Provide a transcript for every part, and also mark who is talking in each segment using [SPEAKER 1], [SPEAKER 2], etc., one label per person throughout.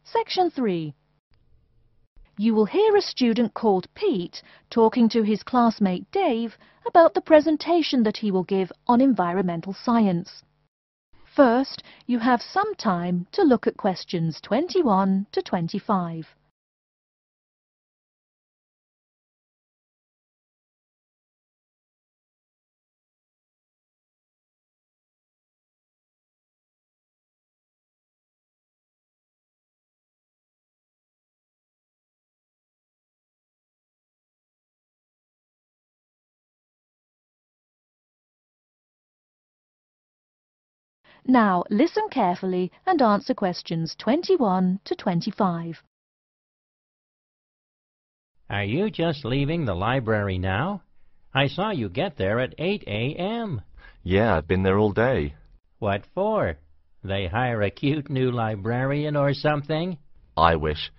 [SPEAKER 1] Section 3. You will hear a student called Pete talking to his classmate Dave about the presentation that he will give on environmental science. First, you have some time to look at questions 21 to 25. Now, listen carefully and answer questions 21 to 25.
[SPEAKER 2] Are you just leaving the library now? I saw you get there at 8 a.m.
[SPEAKER 3] Yeah, I've been there all day.
[SPEAKER 2] What for? They hire a cute new librarian or something?
[SPEAKER 3] I wish.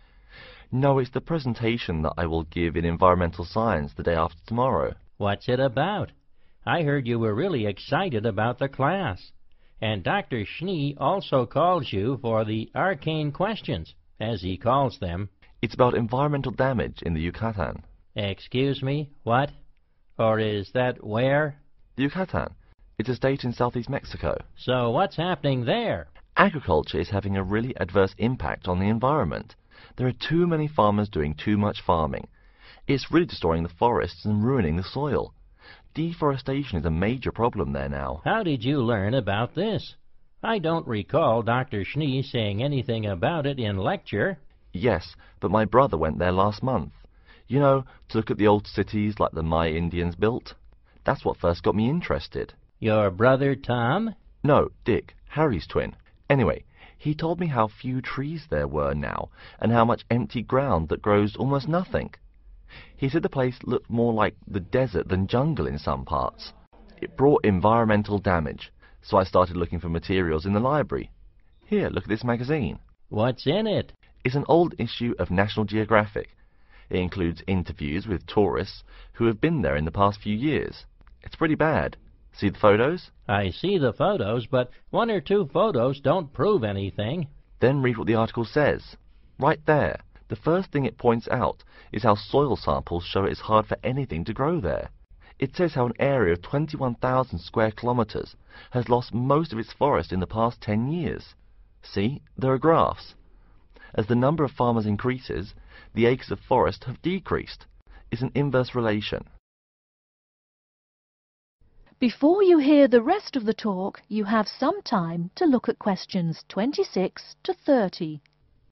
[SPEAKER 3] No, it's the presentation that I will give in environmental science the day after tomorrow.
[SPEAKER 2] What's it about? I heard you were really excited about the class. And Dr. Schnee also calls you for the arcane questions, as he calls them.
[SPEAKER 3] It's about environmental damage in the Yucatan.
[SPEAKER 2] Excuse me, what? Or is that where?
[SPEAKER 3] The Yucatan. It's a state in southeast Mexico.
[SPEAKER 2] So what's happening there?
[SPEAKER 3] Agriculture is having a really adverse impact on the environment. There are too many farmers doing too much farming. It's really destroying the forests and ruining the soil. Deforestation is a major problem there now.
[SPEAKER 2] How did you learn about this? I don't recall Dr. Schnee saying anything about it in lecture.
[SPEAKER 3] Yes, but my brother went there last month. You know, to look at the old cities like the Maya Indians built. That's what first got me interested.
[SPEAKER 2] Your brother Tom?
[SPEAKER 3] No, Dick, Harry's twin. Anyway, he told me how few trees there were now, and how much empty ground that grows almost nothing. He said the place looked more like the desert than jungle in some parts. It brought environmental damage, so I started looking for materials in the library. Here, look at this magazine.
[SPEAKER 2] What's in it?
[SPEAKER 3] It's an old issue of National Geographic. It includes interviews with tourists who have been there in the past few years. It's pretty bad. See the photos?
[SPEAKER 2] I see the photos, but one or two photos don't prove anything.
[SPEAKER 3] Then read what the article says. Right there. The first thing it points out is how soil samples show it's hard for anything to grow there. It says how an area of 21,000 square kilometers has lost most of its forest in the past 10 years. See, there are graphs. As the number of farmers increases, the acres of forest have decreased. It's an inverse relation.
[SPEAKER 1] Before you hear the rest of the talk, you have some time to look at questions 26 to 30.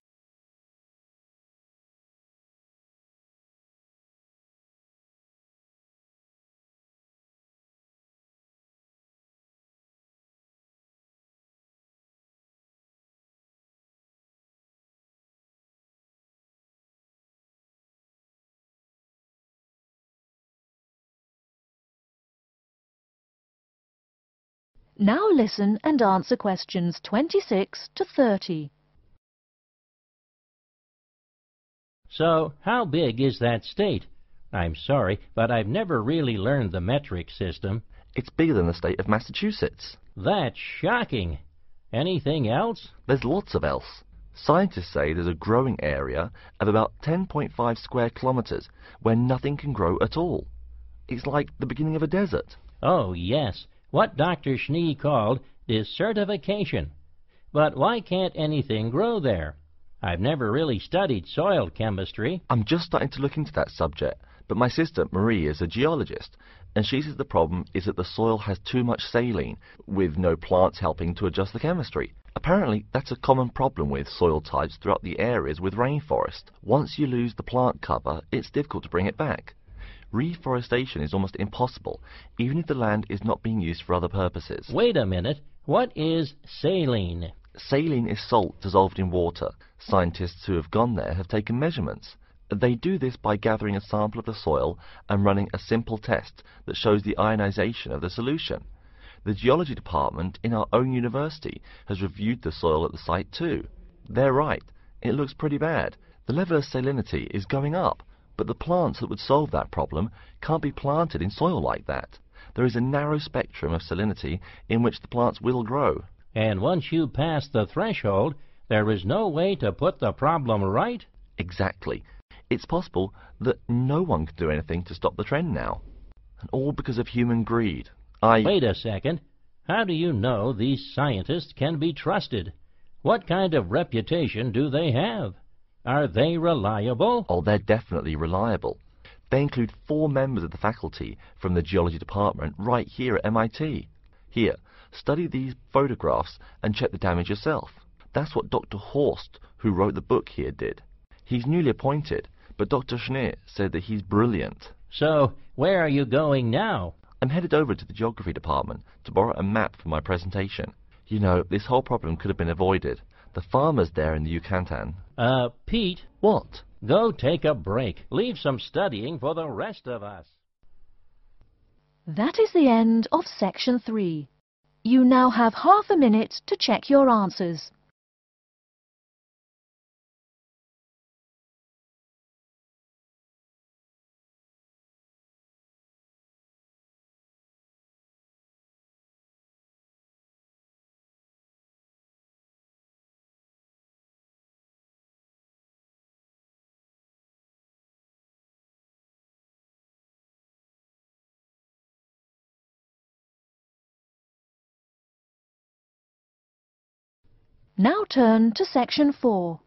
[SPEAKER 1] Now listen and answer questions 26 to 30.
[SPEAKER 2] So, how big is that state? I'm sorry, but I've never really learned the metric system.
[SPEAKER 3] It's bigger than the state of Massachusetts.
[SPEAKER 2] That's shocking. Anything else?
[SPEAKER 3] There's lots of else. Scientists say there's a growing area of about 10.5 square kilometers where nothing can grow at all. It's like the beginning of a desert.
[SPEAKER 2] Oh, yes. What Dr. Schnee called desertification. But why can't anything grow there? I've never really studied soil chemistry.
[SPEAKER 3] I'm just starting to look into that subject, but my sister Marie is a geologist, and she says the problem is that the soil has too much saline, with no plants helping to adjust the chemistry. Apparently, that's a common problem with soil types throughout the areas with rainforest. Once you lose the plant cover, it's difficult to bring it back. Reforestation is almost impossible, even if the land is not being used for other purposes.
[SPEAKER 2] Wait a minute. What is saline?
[SPEAKER 3] Saline is salt dissolved in water. Scientists who have gone there have taken measurements. They do this by gathering a sample of the soil and running a simple test that shows the ionization of the solution. The geology department in our own university has reviewed the soil at the site too. They're right. It looks pretty bad. The level of salinity is going up. But the plants that would solve that problem can't be planted in soil like that. There is a narrow spectrum of salinity in which the plants will grow.
[SPEAKER 2] And once you pass the threshold, There is no way to put the problem right?
[SPEAKER 3] Exactly. It's possible that no one can do anything to stop the trend now. And all because of human greed.
[SPEAKER 2] Wait a second. How do you know these scientists can be trusted? What kind of reputation do they have? Are they reliable?
[SPEAKER 3] Oh, they're definitely reliable. They include 4 members of the faculty from the geology department right here at MIT. Here, study these photographs and check the damage yourself. That's what Dr. Horst, who wrote the book here, did. He's newly appointed, but Dr. Schneer said that he's brilliant.
[SPEAKER 2] So, where are you going now?
[SPEAKER 3] I'm headed over to the geography department to borrow a map for my presentation. You know, this whole problem could have been avoided. The farmers there in the Yucatan...
[SPEAKER 2] Pete?
[SPEAKER 3] What?
[SPEAKER 2] Go take a break. Leave some studying for the rest of us.
[SPEAKER 1] That is the end of section 3. You now have half a minute to check your answers. Now turn to section 4.